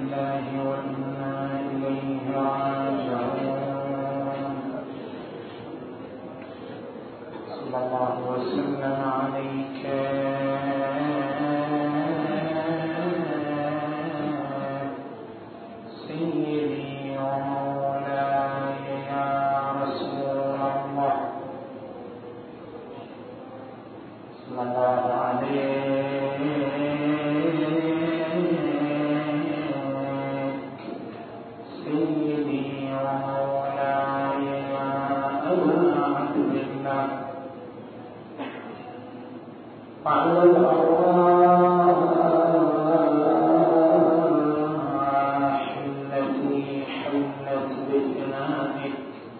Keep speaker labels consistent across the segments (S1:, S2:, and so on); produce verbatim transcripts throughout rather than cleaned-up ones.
S1: لله وإنا إليه راجعون. صلى الله وسلم عليك سيدي ومولاي يا رسول الله، صلى الله عليك سيدي ومولاي يا أبا عبد الله، وعلى الأرواح التي حلت بفنائك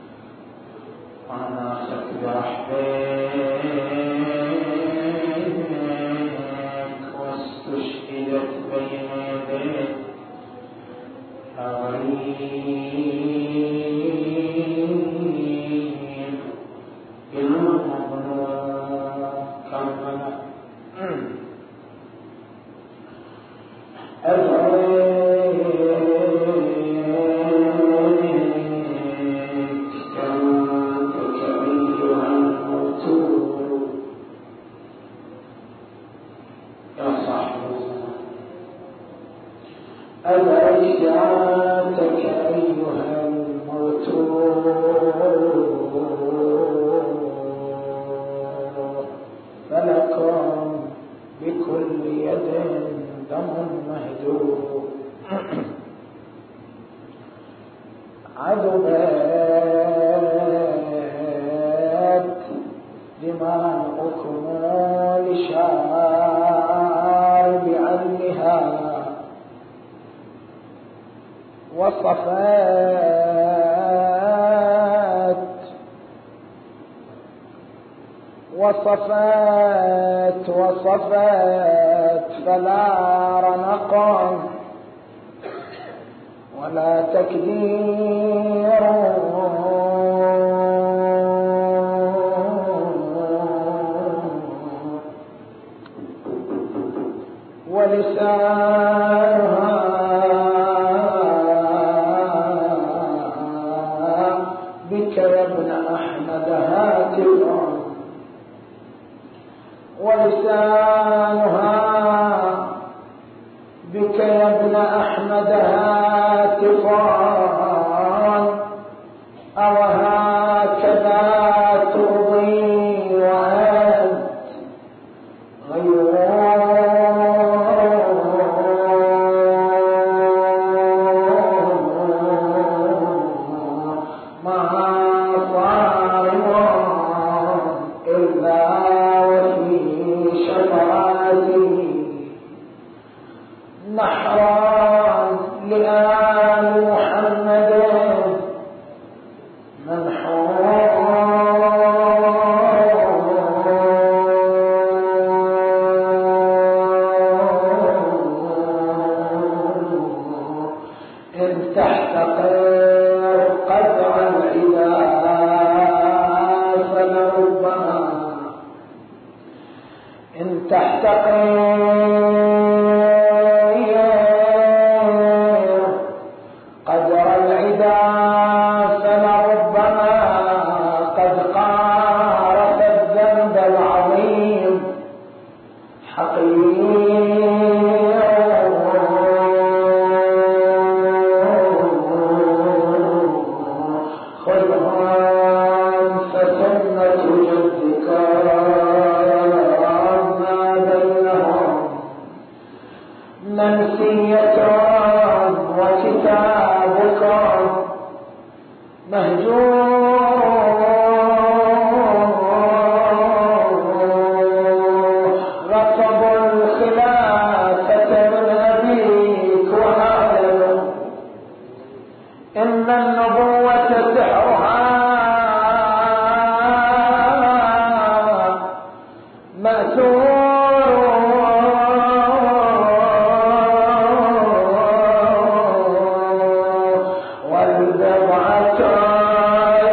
S1: وناست برحمتك واستشهدت بين يديك يا غريب المظلوم كربلاء. أفعيك جاءتك أيها الموتور يا صاحب الزمان، أفعيك جاءتك أيها الموتور فلكم بكل يد دم مهدور، عذبت دماؤكم لشارب عينها وصفت وصفت وصفت فلا رنقا ولا تكدير ولسانها بك يا ابن أحمد هاتف، ولسانها بك يا ابن أحمد هاتفان، أو هكذا ترضي وأنت نحرا لآل محمد منحور، إن تحتقر قدر العداء فلربما إن تحتقر قدر العداء فلربما قد قارف الذنب العظيم حقير، خذهم فسنة جدك ما بينهم منسية وكتابك مهجور، رطب الخلافة من أبيك وأعلم إن النبوة سحرها مأثور، والبضعة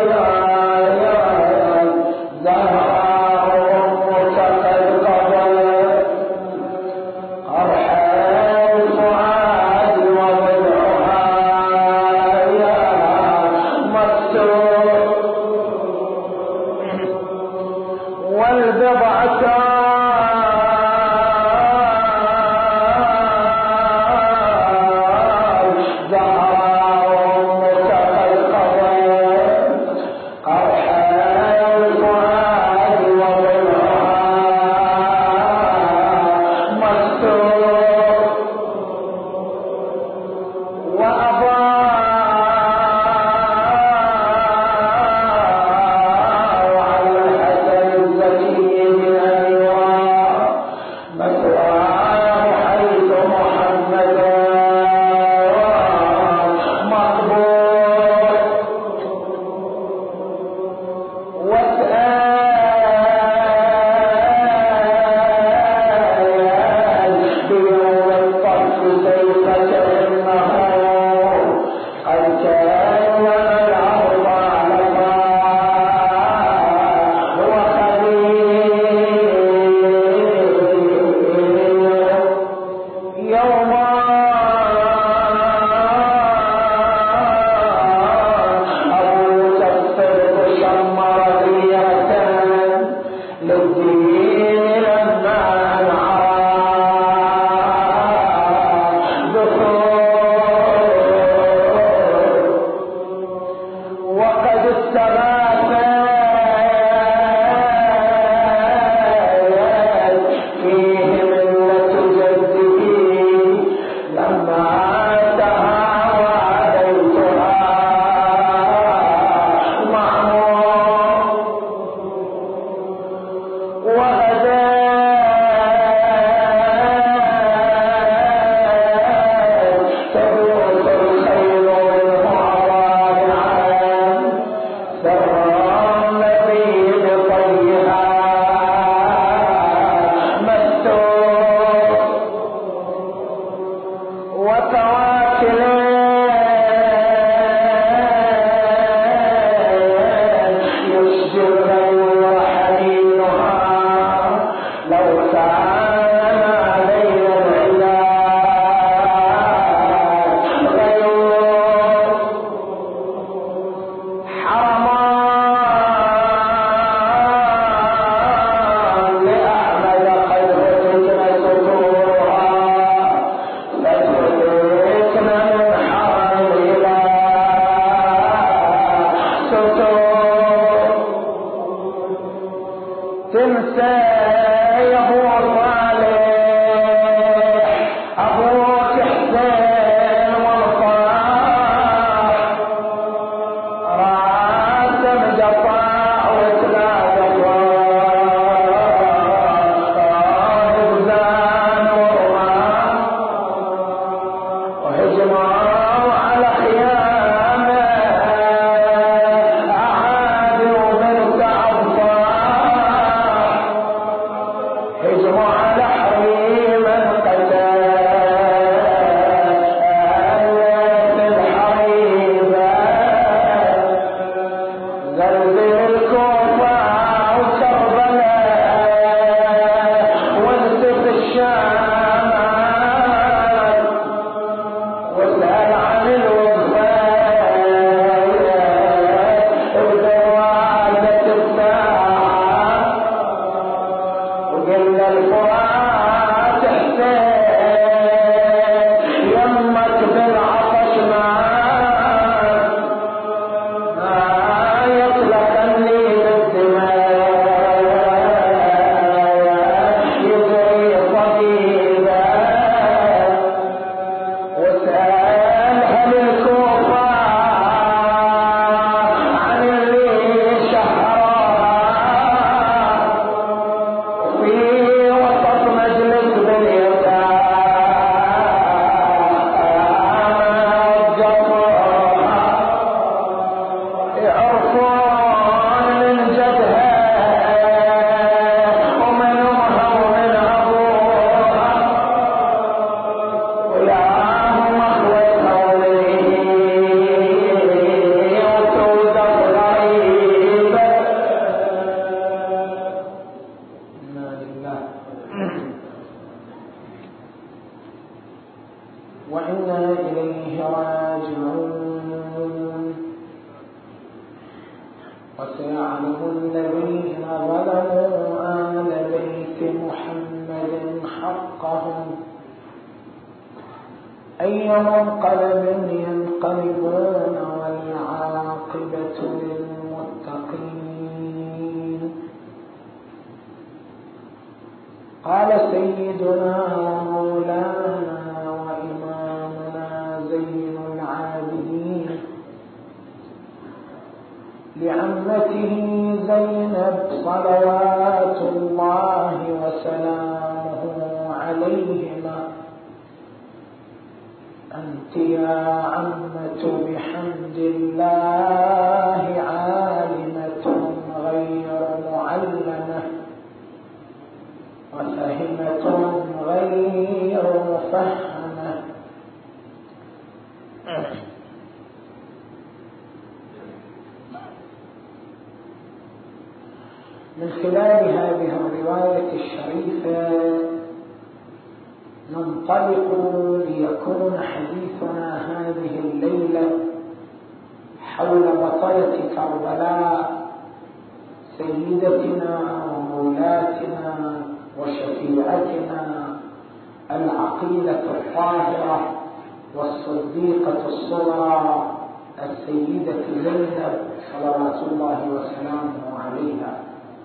S1: ننطلق ليكون حديثنا هذه الليلة حول بطلة كربلاء سيدتنا ومولاتنا وشفيعتنا العقيلة الطاهرة والصديقة الصغرى السيدة زينب صلوات الله وسلامه عليها.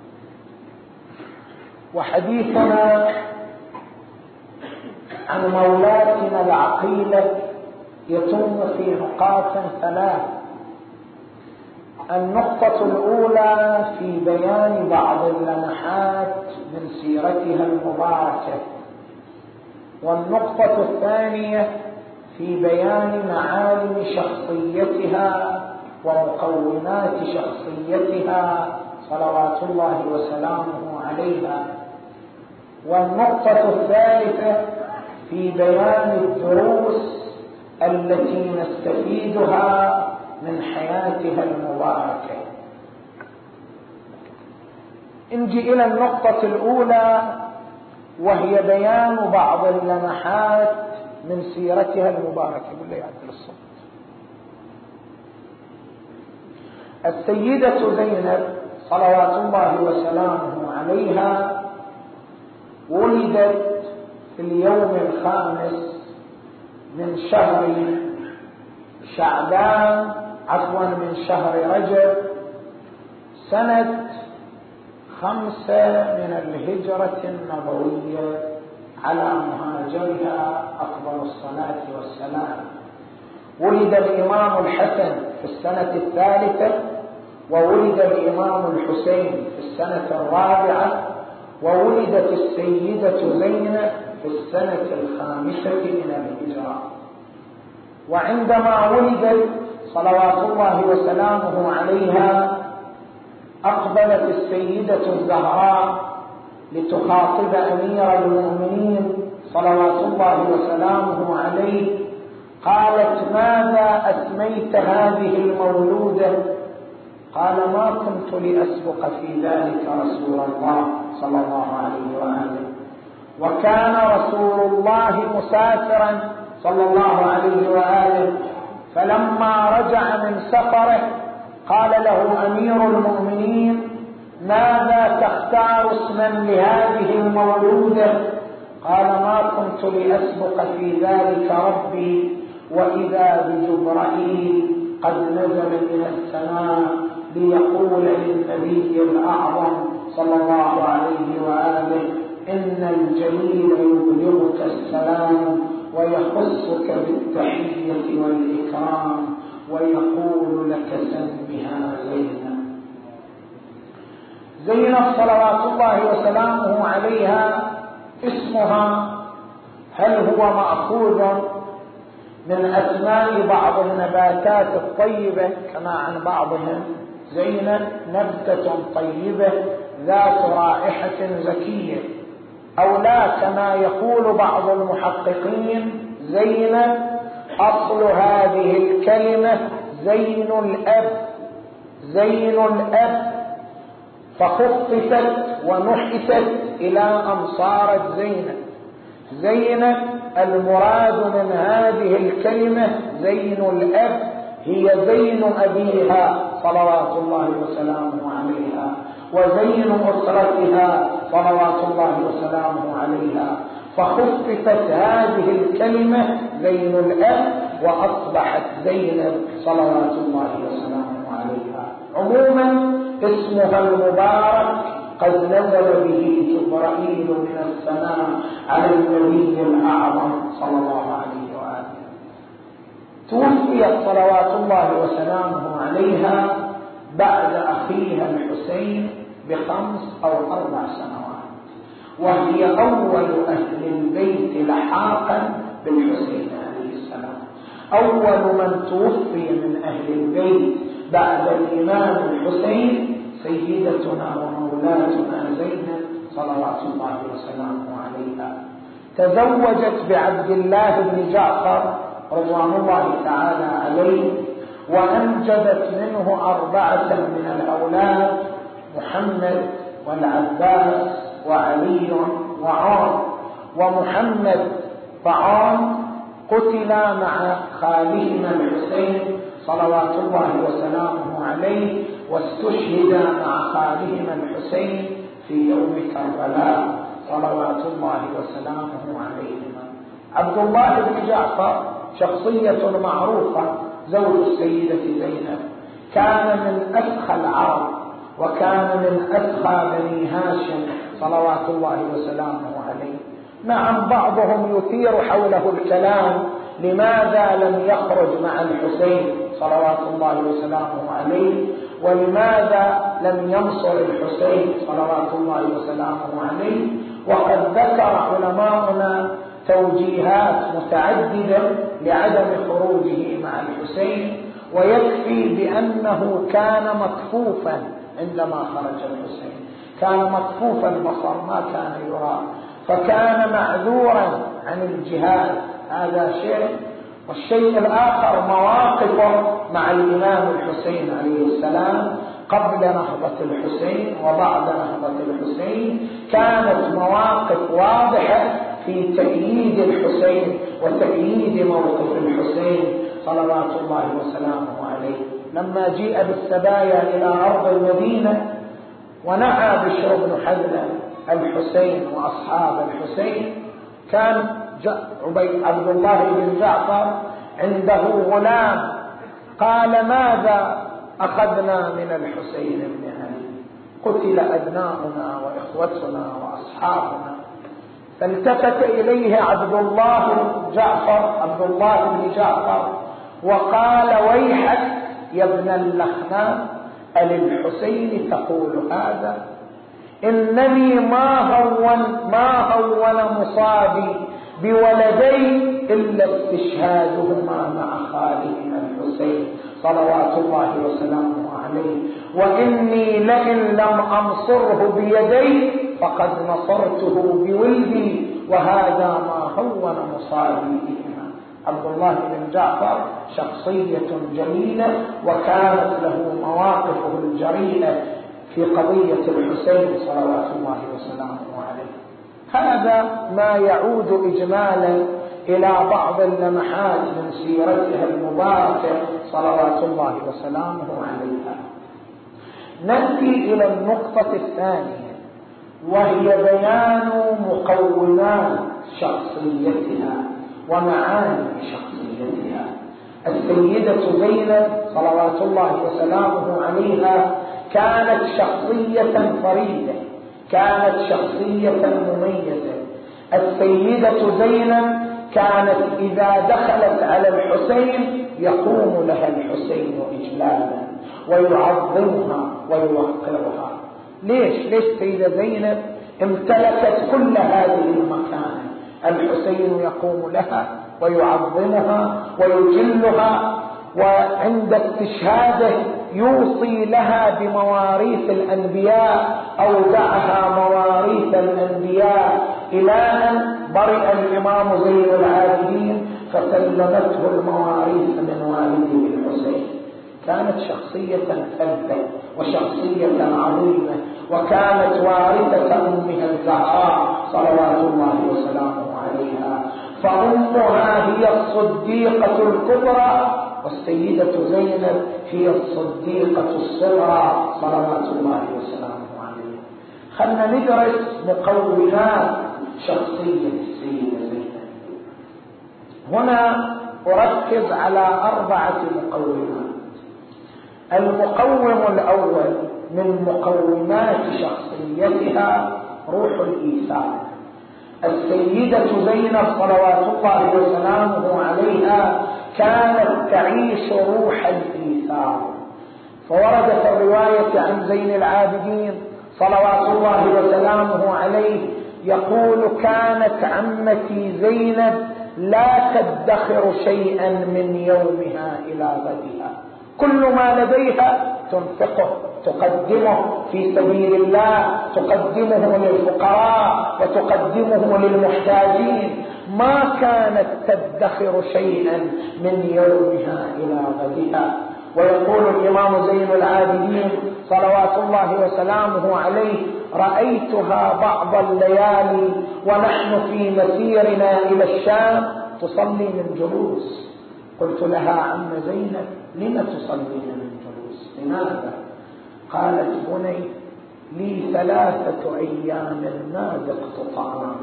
S1: وحديثنا عن مولاتنا العقيلة يتم في نقاط ثلاث. النقطة الأولى في بيان بعض اللمحات من سيرتها المباركة، والنقطة الثانية في بيان معالم شخصيتها ومقومات شخصيتها صلوات الله وسلامه عليها، والنقطة الثالثة في بيان الدروس التي نستفيدها من حياتها المباركة. نجي إلى النقطة الأولى وهي بيان بعض اللمحات من سيرتها المباركة. يقول لي عبد الصوت. السيدة زينب صلوات الله وسلامه عليها ولدت في اليوم الخامس من شهر شعبان عفوا من شهر رجب سنة خمسة من الهجرة النبوية على مهاجرها أفضل الصلاة والسلام. ولد الإمام الحسن في السنة الثالثة، وولد الإمام الحسين في السنة الرابعة، وولدت السيدة زينب في السنة الخامسة من الهجرة. وعندما ولدت صلوات الله وسلامه عليها أقبلت السيدة الزهراء لتخاطب أمير المؤمنين صلوات الله وسلامه عليه. قالت: ماذا أسميت هذه المولودة؟ قال: ما كنت لأسبق في ذلك رسول الله صلى الله عليه وآله. وكان رسول الله مسافرا صلى الله عليه وآله، فلما رجع من سفره قال له أمير المؤمنين: ماذا تختار اسما لهذه المولودة؟ قال: ما كنت لأسبق في ذلك ربي، وإذا بجبرائيل قد نزل من السماء ليقول للنبي الأعظم صلى الله عليه وآله: إن الجليل يبلغك السلام ويخصك بالتحية والإكرام ويقول لك سمها زينب. زينب صلوات الله وسلامه عليها اسمها هل هو مأخوذ من أسماء بعض النباتات الطيبة كما عن بعضهم؟ زينب نبتة طيبة ذات رائحة زكية، أو لا كما يقول بعض المحققين زينب أصل هذه الكلمة زين الأب، زين الأب، فخففت ونحست إلى أن صارت زينب. زينب المراد من هذه الكلمة زين الأب هي زين أبيها صلوات الله وسلامه عليها، وزين أسرتها صلوات الله وسلامه عليها، فخففت هذه الكلمة زين الأب وأصبحت زينب صلوات الله وسلامه عليها. عموما اسمها المبارك قد نزل به جبرائيل من السماء على النبي الأعظم صلى الله عليه وآله. توفيت صلوات الله وسلامه عليها بعد أخيها الحسين بخمس أو أربع سنوات، وهي أول أهل البيت لحاقا بالحسين عليه السلام. أول من توفي من أهل البيت بعد الإمام الحسين سيدتنا ومولاتنا زينب صلوات الله وسلامه عليها. تزوجت بعبد الله بن جعفر رضوان الله تعالى عليه، وأنجبت منه أربعة من الأولاد: محمد والعباس وعلي وعمر. ومحمد طاعون قتل مع خالهما الحسين صلوات الله وسلامه عليه، واستشهد مع خالهما الحسين في يوم كربلاء صلوات الله وسلامه عليهما. عبد الله بن جعفر شخصية معروفة، زوج السيدة زينب، كان من أسخى العرب، وكان من أسخى بني هاشم صلوات الله وسلامه عليه. نعم، بعضهم يثير حوله الكلام: لماذا لم يخرج مع الحسين صلوات الله وسلامه عليه؟ ولماذا لم ينصر الحسين صلوات الله وسلامه عليه؟ وقد ذكر علماؤنا توجيهات متعددة لعدم خروجه مع الحسين، ويكفي بأنه كان مكفوفا عندما خرج الحسين، كان مكفوف البصر، ما كان يرى، فكان معذورا عن الجهاد. هذا شيء. والشيء الآخر مواقفه مع الإمام الحسين عليه السلام قبل نهضة الحسين وبعد نهضة الحسين، كانت مواقف واضحة في تأييد الحسين وتأييد موقف الحسين صلوات الله وسلامه عليه. لما جيء بالسبايا إلى أرض المدينة ونعى بشر بن حذلة الحسين وأصحاب الحسين، كان عبيد عبد الله بن جعفر عنده غلام، قال: ماذا أخذنا من الحسين بن علي؟ قتل أبناؤنا وإخوتنا وأصحابنا. فالتفت إليه عبد الله بن جعفر عبد الله بن جعفر وقال: ويحك يا ابن اللخنان، أللحسين تقول هذا؟ إنني ما هون ما هون مصابي بولدي إلا استشهادهما مع خالهما الحسين صلوات الله وسلامه عليه، وإني لئن لم أنصره بيدي فقد نصرته بولدي، وهذا ما هون مصابي بهما. عبد الله بن جعفر شخصية جميلة، وكانت له مواقفه الجريئة في قضية الحسين صلوات الله وسلامه عليه. هذا ما يعود إجمالا إلى بعض اللمحات من سيرتها المباركة صلوات الله وسلامه عليها. نأتي إلى النقطة الثانية، وهي بيان مقومات شخصيتها ومعاني شخصيتها. السيدة زينب صلوات الله وسلامه عليها كانت شخصية فريدة، كانت شخصية مميزة. السيدة زينب كانت إذا دخلت على الحسين يقوم لها الحسين إجلالا ويعظمها ويوقرها. ليش؟ ليش السيدة زينب امتلكت كل هذه المكانة؟ الحسين يقوم لها ويعظمها ويجلها، وعند استشهاده يوصي لها بمواريث الأنبياء، أودعها مواريث الأنبياء، إلى أن برئ الإمام زين العابدين فسلمته المواريث من والده الحسين. كانت شخصية فذة وشخصية عظيمة، وكانت وارثة أمها الزهراء صلوات الله وسلامه عليها، فأمها هي الصديقة الكبرى، والسيدة زينب هي الصديقة الصغرى صلوات الله وسلامه عليها. خلنا ندرس مقومات شخصية السيدة زينب. هنا أركز على أربعة مقومات. المقوم الأول من مقومات شخصيتها روح الإيثار. السيدة زينب صلوات الله وسلامه عليها كانت تعيش روح الإيثار، فورد في الرواية عن زين العابدين صلوات الله وسلامه عليه يقول: كانت عمتي زينب لا تدخر شيئا من يومها إلى غدها، كل ما لديها تنفقه، تقدمه في سبيل الله، تقدمه للفقراء وتقدمه للمحتاجين، ما كانت تدخر شيئا من يومها إلى غدها. ويقول الإمام زين العابدين صلوات الله وسلامه عليه: رأيتها بعض الليالي ونحن في مسيرنا إلى الشام تصلي من جلوس. قلت لها: عم زينب لم تصلين من جلوس؟ لماذا؟ قالت: بني لي ثلاثة أيام ما ذقت طعاما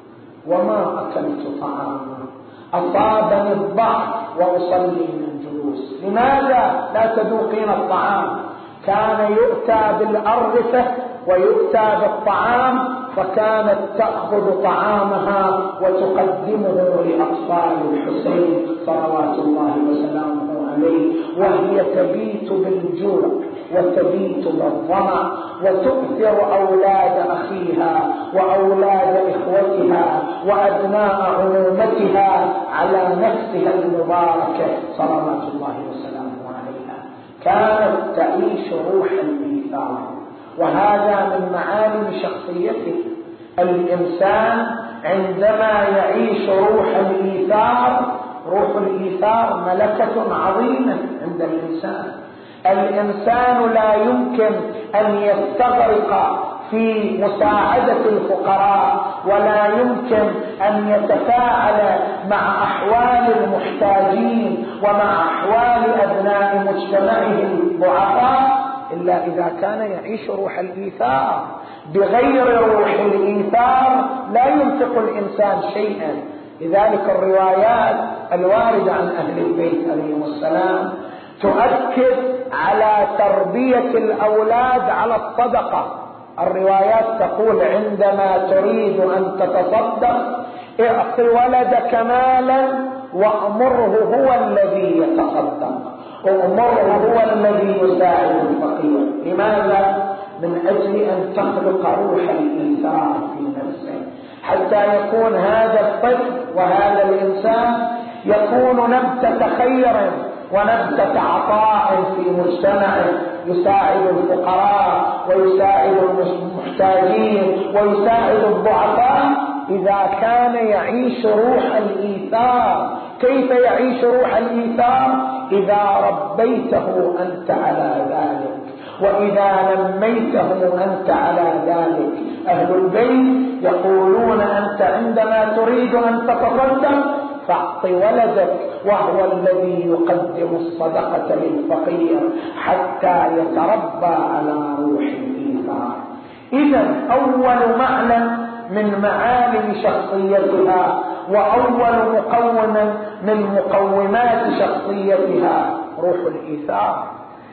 S1: وما أكلت طعاما، أصابني الضعف وأصلي من جلوس. لماذا لا تذوقين الطعام؟ كان يؤتى بالأرغفة ويؤتى بالطعام، فكانت تأخذ طعامها وتقدمه لأطفال الحسين صلوات الله وسلامه عليه، وهي تبيت بالجوع وتبيت بالظمأ وتؤثر أولاد أخيها وأولاد إخوتها وأبناء عمومتها على نفسها المباركة صلوات الله وسلامه عليها. كانت تعيش روح الإيثار، وهذا من معالم شخصيته. الإنسان عندما يعيش روح الإيثار، روح الإيثار ملكة عظيمة عند الإنسان. الإنسان لا يمكن أن يستغرق في مساعدة الفقراء، ولا يمكن أن يتفاعل مع أحوال المحتاجين ومع أحوال أبناء مجتمعه الضعفاء إلا إذا كان يعيش روح الإيثار. بغير روح الإيثار لا ينفق الإنسان شيئا. لذلك الروايات الواردة عن أهل البيت عليهم السلام تؤكد على تربية الأولاد على الصدقة. الروايات تقول: عندما تريد أن تتصدق اعط ولدك مالا وأمره هو الذي يتصدق، وأمره هو الذي يساعد الفقير. لماذا؟ من أجل أن تخلق روح الإيثار في نفسه، حتى يكون هذا الطفل وهذا الإنسان يكون نبتة خير ونبتة عطاء في مجتمعه، يساعد الفقراء ويساعد المحتاجين ويساعد الضعفاء إذا كان يعيش روح الإيثار. كيف يعيش روح الإيثار؟ إذا ربيته أنت على ذلك، وإذا نميته أنت على ذلك. أهل البيت يقولون: أنت عندما تريد أن تتصدق فاعط ولدك وهو الذي يقدم الصدقة للفقير حتى يتربى على روح الإيثار. إذن أول معنى من معالم شخصيتها وأول مقوم من مقومات شخصيتها روح الإيثار.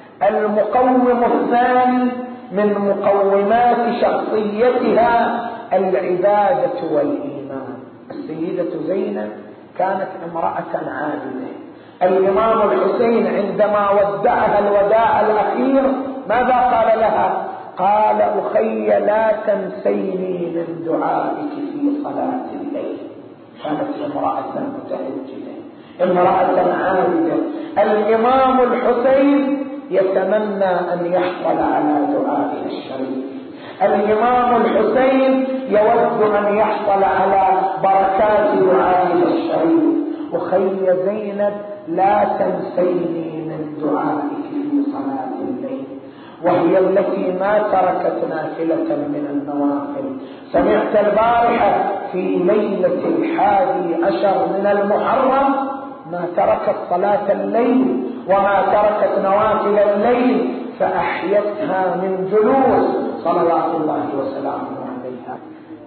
S1: المقوم الثاني من مقومات شخصيتها العبادة والإيمان. السيدة زينب كانت امرأة عابدة. الإمام الحسين عندما ودعها الوداع الأخير ماذا قال لها؟ قال: أخي لا تنسيني من دعائك في صلاة الليل. كانت امرأة متهجدة، امرأة عابدة. الإمام الحسين يتمنى أن يحصل على دعائها الشريف. الإمام الحسين يود أن يحصل على بركات دعائها الشريف. أخي زينب لا تنسيني من دعائك في صلاة الليل، وهي التي ما تركت نافلة من النوافل. سمعت البارحة في ليلة الحادي عشر من المحرم ما تركت صلاة الليل وما تركت نوافل الليل، فأحيتها من جلوس صلوات الله وسلامه عليها.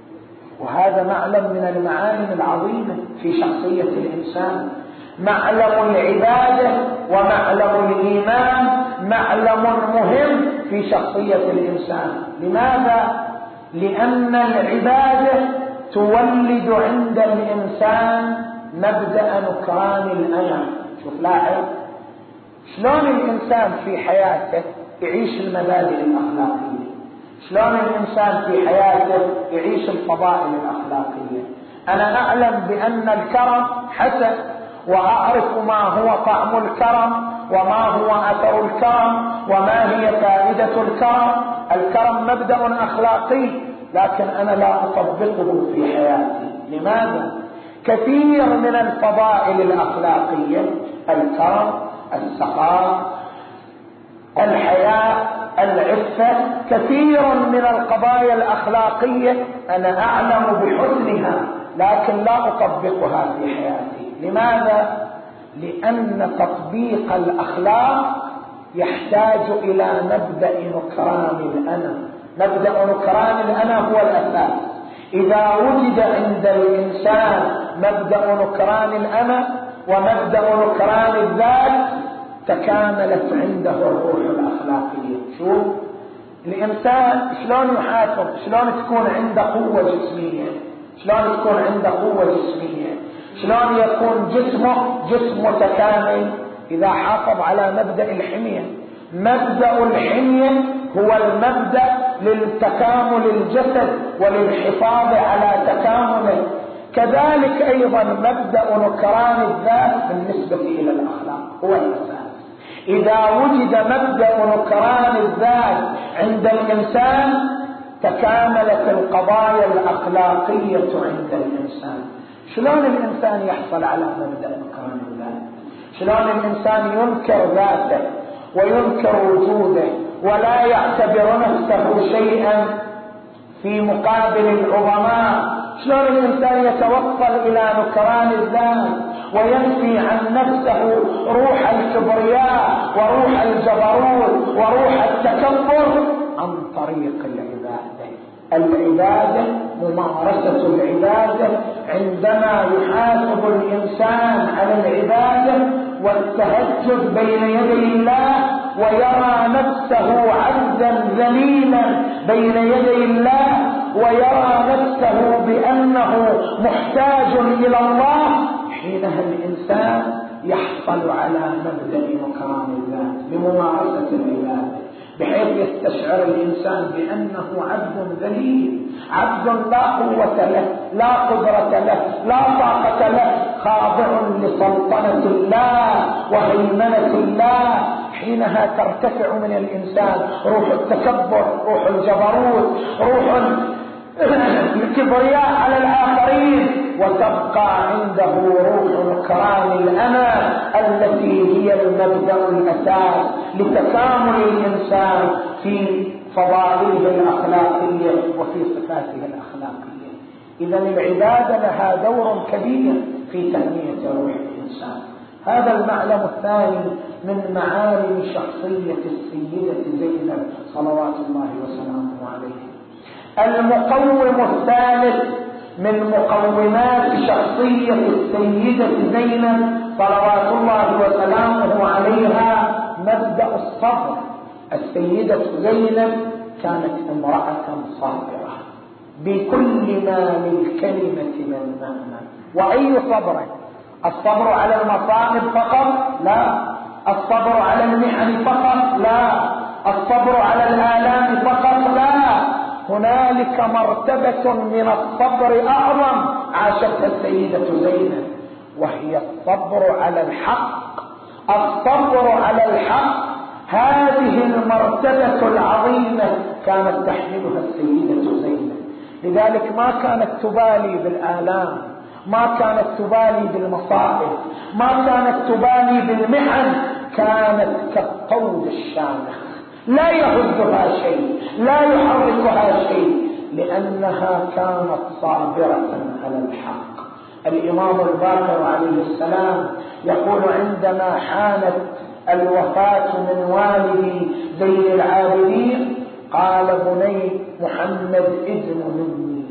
S1: وهذا معلم من المعالم العظيمة في شخصية الإنسان. معلم العبادة ومعلم الإيمان معلم مهم في شخصية الإنسان. لماذا؟ لأن العبادة تولد عند الإنسان مبدأ نكران الأنا. شوف لاحظ شلون الإنسان في حياته يعيش المبادئ الأخلاقية، شلون الإنسان في حياته يعيش الفضائل الأخلاقية. أنا أعلم بأن الكرم حسن، وأعرف ما هو طعم الكرم وما هو أثر الكرم وما هي فائدة الكرم. الكرم مبدأ أخلاقي، لكن أنا لا أطبقه في حياتي. لماذا؟ كثير من الفضائل الأخلاقية، الكرم، السخاء، الحياء، العفة، كثير من القضايا الأخلاقية أنا أعلم بحسنها لكن لا أطبقها في حياتي. لماذا؟ لأن تطبيق الأخلاق يحتاج إلى مبدأ نكران الأنا. مبدأ نكران الأنا هو الأساس. إذا وجد عند الإنسان مبدأ نكران الأنا ومبدأ نكران الذات تكاملت عنده الروح الأخلاقية. شوف الإنسان شلون يحاسب، شلون تكون عنده قوة جسمية، شلون تكون عنده قوة جسمية، شلون يكون جسمه جسم متكامل إذا حافظ على مبدأ الحمية. مبدأ الحمية هو المبدأ للتكامل الجسد وللحفاظ على تكامله. كذلك أيضا مبدأ نكران الذات بالنسبة إلى الأخلاق هو الأساس. إذا وجد مبدأ نكران الذات عند الإنسان تكاملت القضايا الأخلاقية عند الإنسان. شلون الإنسان يحصل على مبدأ نكران الذات؟ شلون الإنسان ينكر ذاته وينكر وجوده ولا يعتبر نفسه شيئا في مقابل العظماء؟ شلون الإنسان يتوصل إلى نكران الذات وينفي عن نفسه روح الكبرياء وروح الجبروت وروح التكبر؟ عن طريق العبادة. العبادة ممارسة العبادة. عندما يحاسب الإنسان على العبادة والتهجد بين يدي الله ويرى نفسه عبدا ذليلا بين يدي الله ويرى نفسه بأنه محتاج إلى الله، حينها الإنسان يحصل على مبدأ نكران الذات بممارسة العبادة، بحيث يستشعر الإنسان بأنه عبد ذليل، عبد لا قوة له، لا قدرة له، لا طاقة له، خاضع لسلطنة الله وهيمنة الله. حينها ترتفع من الإنسان روح التكبر، روح الجبروت، روح الكبرياء على الآخرين، وتبقى عنده روح نكران الأنا التي هي المبدأ الأساس لتكامل الإنسان في فضائله الأخلاقية وفي صفاته الأخلاقية. إذا العبادة لها دور كبير في تنمية روح الإنسان. هذا المعلم الثاني من معالم شخصية السيدة زينب صلوات الله وسلامه عليها. المقوم الثالث من مقومات شخصية السيدة زينب صلوات الله وسلامه عليها مبدأ الصبر. السيدة زينب كانت امرأة صابرة بكل ما للكلمة من معنى. وأي صبر؟ الصبر على المصائب فقط؟ لا. الصبر على المحن فقط؟ لا. الصبر على الآلام فقط؟ لا. هنالك مرتبة من الصبر أعظم عاشتها السيدة زينب، وهي الصبر على الحق. الصبر على الحق هذه المرتبة العظيمة كانت تحملها السيدة زينب. لذلك ما كانت تبالي بالآلام، ما كانت تبالي بالمصائب، ما كانت تبالي بالمحن. كانت كالطود الشامخ لا يهزها شيء، لا يحركها شيء، لأنها كانت صابرة على الحق. الإمام الباقر عليه السلام يقول عندما حانت الوفاة من والدي زين العابدين قال بني محمد إذن مني،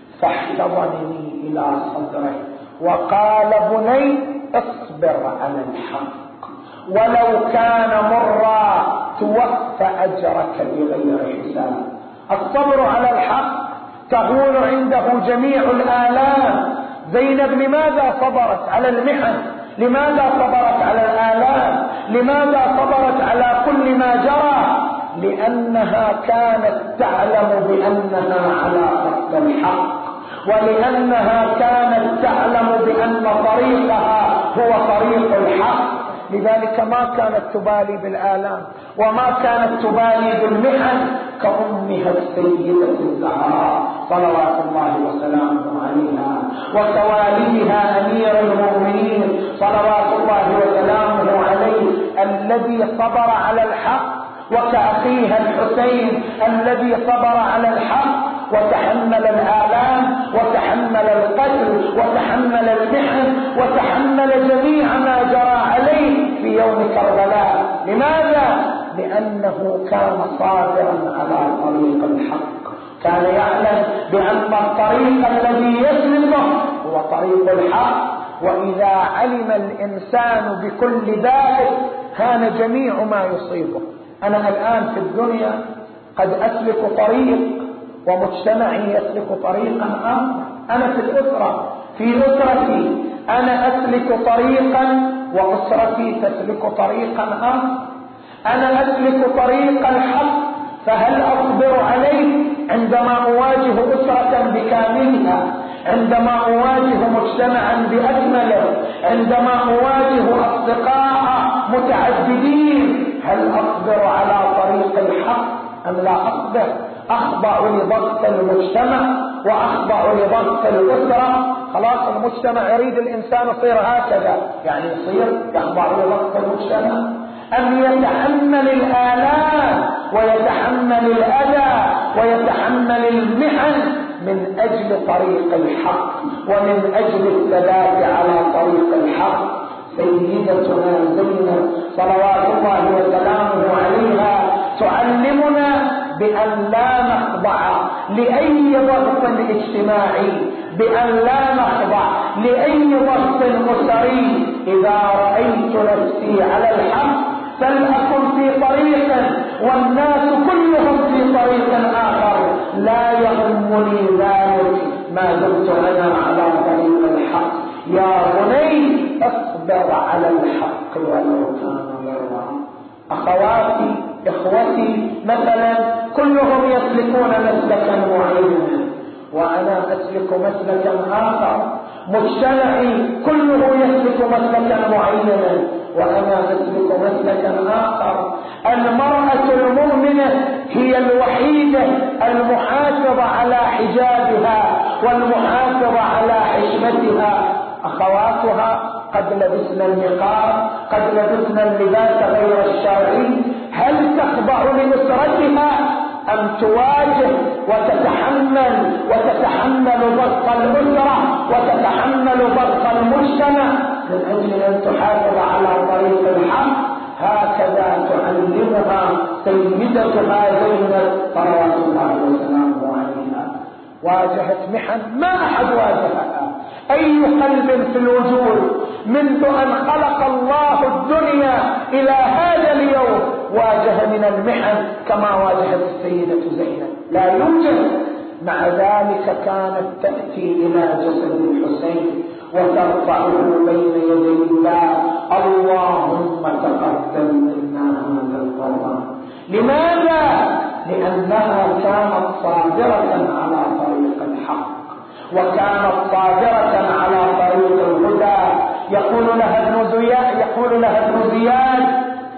S1: فاحتضنني إلى صدره وقال بني اصبر على الحق ولو كان مرا توفى أجرك بغير حساب. الصبر على الحق تهون عنده جميع الآلام. زينب لماذا صبرت على المحن؟ لماذا صبرت على الآلام؟ لماذا صبرت على كل ما جرى؟ لأنها كانت تعلم بأنها على خط الحق، ولأنها كانت تعلم بأن طريقها هو طريق الحق. لذلك ما كانت تبالي بالآلام وما كانت تبالي بالمحن كأمها السيدة الزهراء صلوات الله وسلامه عليها، وكوالدها أمير المؤمنين صلوات الله وسلامه عليه الذي صبر على الحق وكأخيها الحسين الذي صبر على الحق وتحمل الآلام وتحمل القتل وتحمل المحن وتحمل جميع ما جرى عليه في يوم كربلاء. لماذا؟ لأنه كان صابرا على طريق الحق، كان يعلم بأن الطريق الذي يسلكه هو طريق الحق. وإذا علم الإنسان بكل ذلك كان جميع ما يصيبه. أنا الآن في الدنيا قد أسلك طريق ومجتمعي يسلك طريقا آخر. أنا في الأسرة في أسرتي أنا أسلك طريقا وأسرتي تسلك طريقا آخر. أنا أسلك طريق الحق، فهل أصبر عليه عندما أواجه أسرة بكاملها، عندما أواجه مجتمعا بأكمله، عندما أواجه أصدقاء متعددين؟ هل أصبر على طريق الحق أم لا أصبر؟ أخضع لضغط المجتمع وأخضع لضغط الأسرة. خلاص المجتمع يريد الإنسان يصير هكذا، يعني يصير يخضع لضغط المجتمع، أم يتحمل الآلام ويتحمل الأذى ويتحمل المحن من أجل طريق الحق ومن أجل الثبات على طريق الحق؟ سيدتنا زينب صلوات الله وسلامه عليها تعلمنا بأن لا نخضع لأي ضغط اجتماعي، بأن لا نخضع لأي ضغط أسري. إذا رأيت نفسي على الحق فلأكن في طريق والناس كلهم في طريق آخر، لا يهمني ذلك ما دمت أنا على طريق الحق. يا بني اصبر على الحق ولو كان مرا. أخواتي إخوتي مثلا كلهم يسلكون مسلكا معينا وأنا أسلك مسلكا آخر، مجتمعي كله يسلك مسلكا معينا وأنا أسلك مسلكا آخر. المرأة المؤمنة هي الوحيدة المحافظة على حجابها والمحافظة على حشمتها. أخواتها قد لبسنا النقاب، قد لبسنا اللباس غير الشرعي. هل تخضع لأسرتها أم تواجه وتتحمل وتتحمل ضغط الأسرة وتتحمل ضغط المجتمع من أجل أن تحافظ على طريق الحق؟ هكذا تعلمها سيدتها زينب صلوات الله وسلامه عليها. واجهت محن ما أحد واجهها. أي قلب في الوجود منذ أن خلق الله الدنيا إلى هذا اليوم واجه من المحن كما واجهت السيدة زينب؟ لا يوجد. مع ذلك كانت تأتي إلى جسد الحسين وترفعه بين يدي الله: اللهم تقبل منا هذا القربان. لماذا؟ لأنها كانت صابرة على طريق الحق وكانت صابرة على طريق الهدى. يقول لها ابن زياد يقول لها ابن زياد: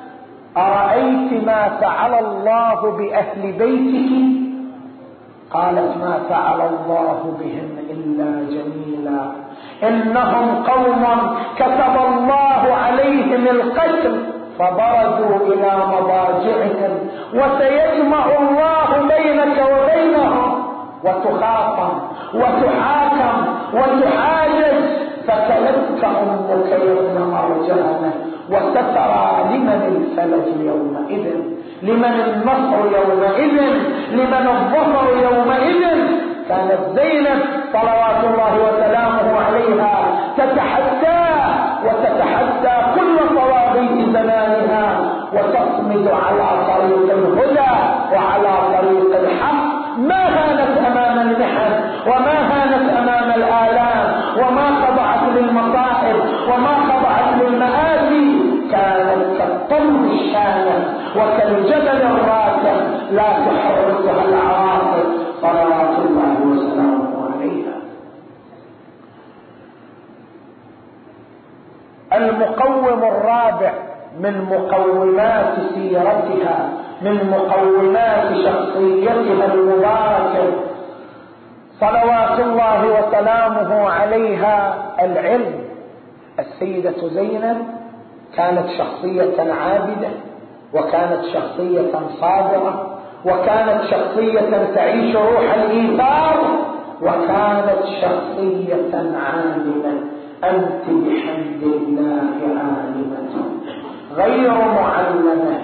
S1: أرأيت ما فعل الله بأهل بيتك؟ قالت: ما فعل الله بهم إلا جميلا، إنهم قوم كتب الله عليهم القتل فبرزوا إلى مضاجعهم وسيجمع الله بينك وبينهم وتخاصم وتحاكم وتحاجج، فكلتك أمك يوم مرجعنا وسترى لمن الفلج يومئذ، لمن النصر يومئذ، لمن الظفر يومئذ. كانت زينب صلوات الله وسلامه عليها تتحدى وتتحدى كل طواغيت زمانها وتصمد على طريق الهدى وعلى طريق الحق. ما هانت أمام المحن وما هانت أمام الآلام وما خضعت للمصائب وما خضعت للمآسي. كانت كالطمر الشامخ وكالجبل الراسخ لا تحركها العواصف صلوات الله وسلامه عليها. المقوم الرابع من مقومات سيرتها، من مقومات شخصيتها المباركة صلوات الله وسلامه عليها، العلم. السيدة زينب كانت شخصية عابدة وكانت شخصية صادرة، وكانت شخصية تعيش روح الإيثار، وكانت شخصية عالمة. أنت بحمد الله عالمة غير معلمة،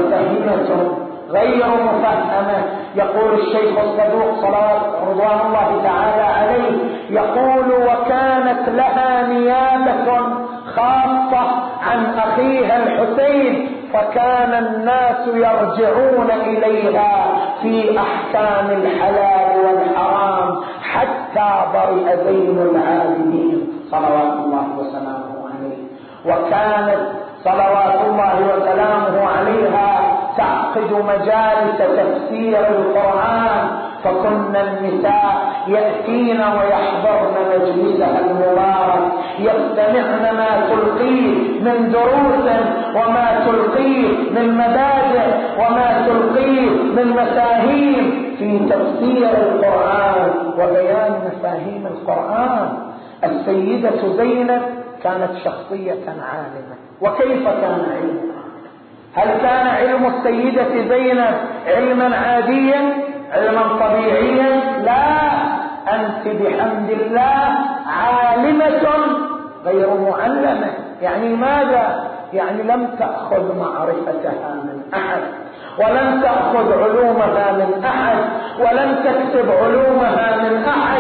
S1: وفهمة غير مفهمة. يقول الشيخ الصدوق صلوات رضوان الله تعالى عليه، يقول: وكانت لها نيابة خاصة عن أخيها الحسين، فكان الناس يرجعون إليها في أحكام الحلال والحرام حتى برئ زين العابدين صلوات الله وسلامه عليه. وكانت صلوات الله وسلامه عليها تعقد مجالس تفسير القرآن، فكنا النساء يأتين ويحضرن مجلسها المبارك، يستمعن ما تلقيه من دروس، وما تلقيه من مبادئ، وما تلقيه من مفاهيم في تفسير القرآن وبيان مفاهيم القرآن. السيدة زينب كانت شخصية عالمة. وكيف كان علمها؟ هل كان علم السيدة زينب علما عاديا، علما طبيعيا؟ لا، أنت بحمد الله عالمة غير معلمة. يعني ماذا؟ يعني لم تأخذ معرفتها من أحد، ولم تأخذ علومها من أحد، ولم تكتب علومها من أحد،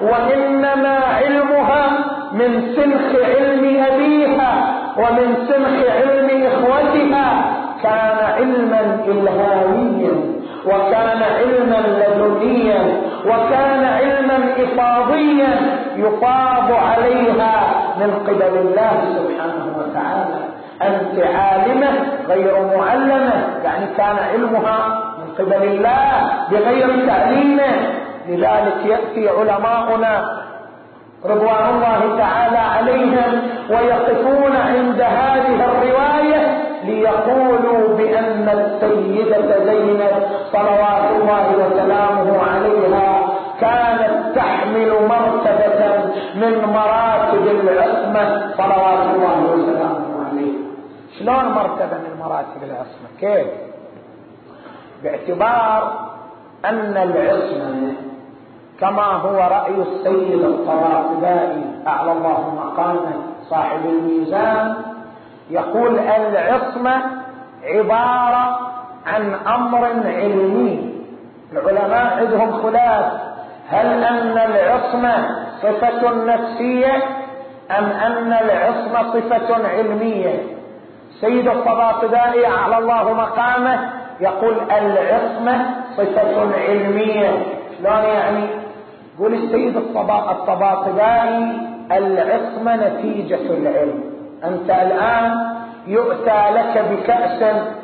S1: وإنما علمها من سنخ علم أبيها ومن سنخ علم إخوتها. كان علما إلهاميا، وكان علما لدنيا، وكان علما إفاضيا يفاض عليها من قبل الله سبحانه وتعالى. أنت عالمة غير معلمة، يعني كان علمها من قبل الله بغير تعليمه. لذلك يأتي علماؤنا رضوان الله تعالى عليهم ويقفون عند هذه الرواية ليقولوا بأن السيدة زينب صلوات الله وسلامه عليها كانت تحمل مرتبة من مراتب العصمة صلوات الله وسلامه عليه. شلون مرتبة من مراتب العصمة؟ كيف؟ باعتبار أن العصمة كما هو رأي السيد الطباطبائي أعلى الله مقامه صاحب الميزان، يقول العصمة عبارة عن أمر علمي. العلماء عندهم خلاف، هل أن العصمة صفة نفسية أم أن العصمة صفة علمية؟ سيد الطباطبائي أعلى الله مقامه يقول العصمة صفة علمية. شلون يعني؟ يقول السيد الطباطبائي العصمة نتيجة العلم. أنت الآن يؤتى لك بكأس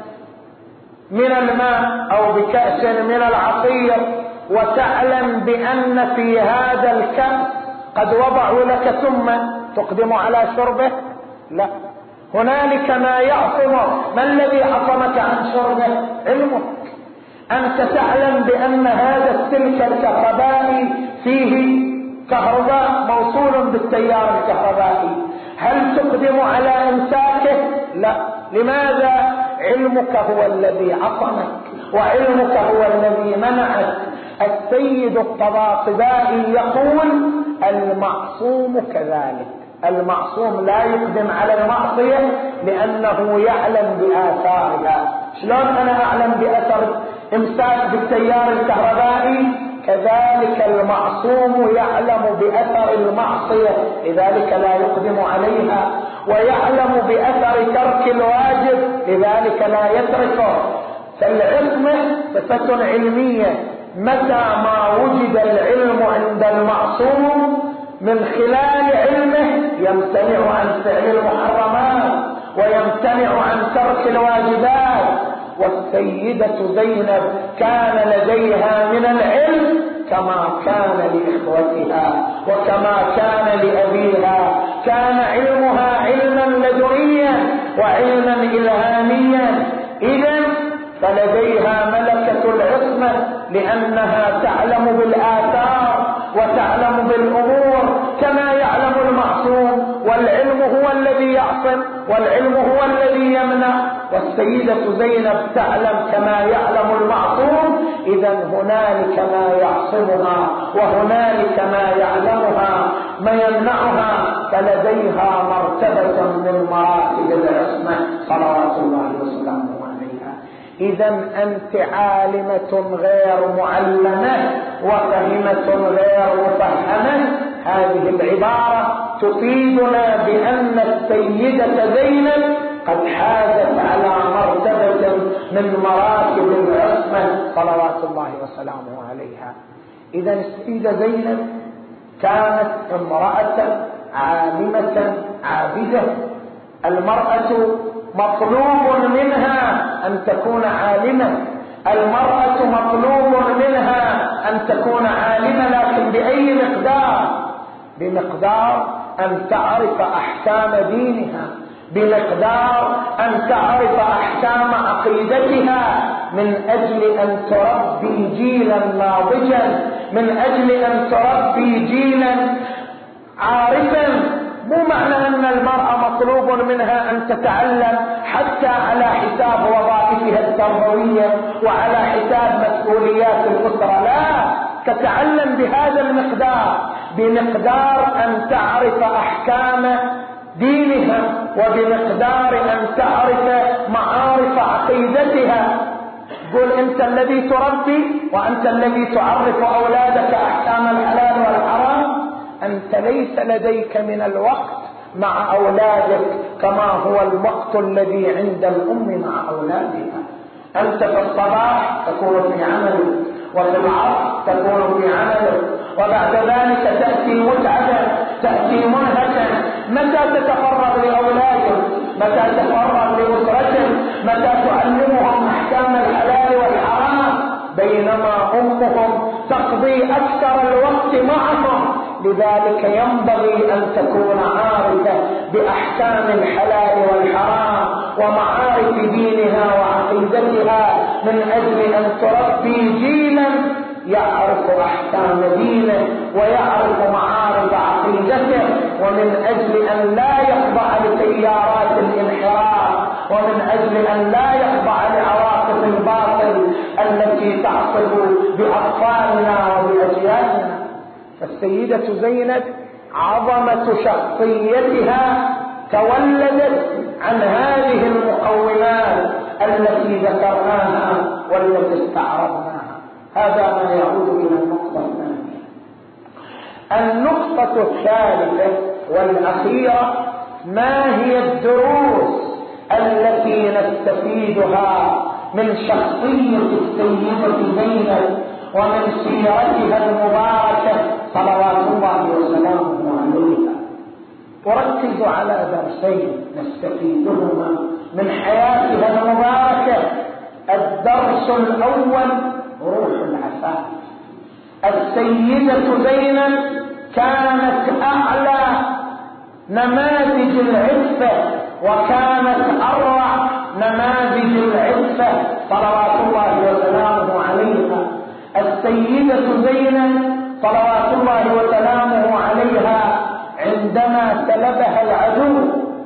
S1: من الماء أو بكأس من العصير، وتعلم بأن في هذا الكأس قد وضعوا لك ثم تقدم على شربه؟ لا، هنالك ما يعصمك. ما الذي عصمك عن شربه؟ علمك. أنت تعلم بأن هذا السلك الكهربائي فيه كهرباء موصول بالتيار الكهربائي، هل تقدم على إمساكه؟ لا. لماذا؟ علمك هو الذي عصمك، وعلمك هو الذي منعك. السيد الطباطبائي يقول المعصوم كذلك. المعصوم لا يقدم على المعصية لأنه يعلم بآثارها. شلون أنا أعلم بأثر إمساك بالتيار الكهربائي؟ كذلك المعصوم يعلم بأثر المعصية، لذلك لا يقدم عليها، ويعلم بأثر ترك الواجب، لذلك لا يتركه. فالعلم صفة علمية. متى ما وجد العلم عند المعصوم من خلال علمه يمتنع عن فعل المحرمات ويمتنع عن ترك الواجبات. والسيدة زينب كان لديها من العلم كما كان لإخوتها وكما كان لأبيها. كان علمها علما لدنيا وعلما إلهاميا. إذن فلديها ملكة العصمة لأنها تعلم بالآثار وتعلم بالأمور كما يعلم المعصوم، والعلم هو الذي يعصم، والعلم هو الذي يمنع. والسيدة زينب تعلم كما يعلم المعصوم، إذا هنالك ما يعصمها وهنالك ما يعلمها ما يمنعها، فلديها مرتبة من مراتب العصمة صلوات الله وسلامه عليها. إذا أنت عالمة غير معلمة وفهمة غير مفهمة. هذه العبارة تفيدنا بأن السيدة زينب قد حازت على مرتبة من مراتب العصمة صلوات الله وسلامه عليها. إذا السيدة زينب كانت امرأة عالمة عابدة. المرأة مطلوب منها أن تكون عالمة، المرأة مطلوب منها أن تكون عالمة، لكن بأي مقدار؟ بمقدار أن تعرف أحكام دينها، بمقدار أن تعرف أحكام عقيدتها، من أجل أن تربي جيلا ناضجا، من أجل أن تربي جيلا عارفا. مو معنى أن المرأة مطلوب منها أن تتعلم حتى على حساب وظائفها التربوية وعلى حساب مسؤوليات الأسرة، لا، تتعلم بهذا المقدار، بمقدار أن تعرف أحكام دينها، وبمقدار أن تعرف معارف عقيدتها. قل أنت الذي تربي وأنت الذي تعرف أولادك أحكام الحلال والحرام، أنت ليس لديك من الوقت مع أولادك كما هو الوقت الذي عند الأم مع أولادها. أنت في الصباح تكون في عملك، وفي العصر تكون في عملك، وبعد ذلك تأتي متعبا، تأتي منهكا. متى تتفرغ لأولادك؟ متى تتفرغ لأسرتك؟ متى تعلمهم أحكام الحلال والحرام؟ بينما أمهم تقضي أكثر الوقت معهم. لذلك ينبغي أن تكون عارفة بأحكام الحلال والحرام ومعارف دينها وعقيدتها، من أجل أن تربي جيلا يعرف أحكام دينه ويعرف معارف عقيدته، ومن أجل أن لا يخضع لتيارات الانحراف، ومن أجل أن لا يخضع لعواقب الباطل التي تعصف بأطفالنا وبأجيالنا. فالسيدة زينب عظمة شخصيتها تولدت عن هذه المقومات التي ذكرناها والتي استعرضناها. هذا ما يعود إلى النقطة الثانية. النقطة الثالثة والأخيرة: ما هي الدروس التي نستفيدها من شخصية السيدة زينب ومن سيرتها المباركة صلوات الله وسلامه عليها؟ أركز على درسين نستفيدهما من حياتها المباركة. الدرس الأول: روح العفاف. السيدة زينب كانت أعلى نماذج العفة، وكانت أروع نماذج العفة صلوات الله وسلامه عليها. السيدة زينب صلوات الله وسلامه عليها عندما سلبها العدو،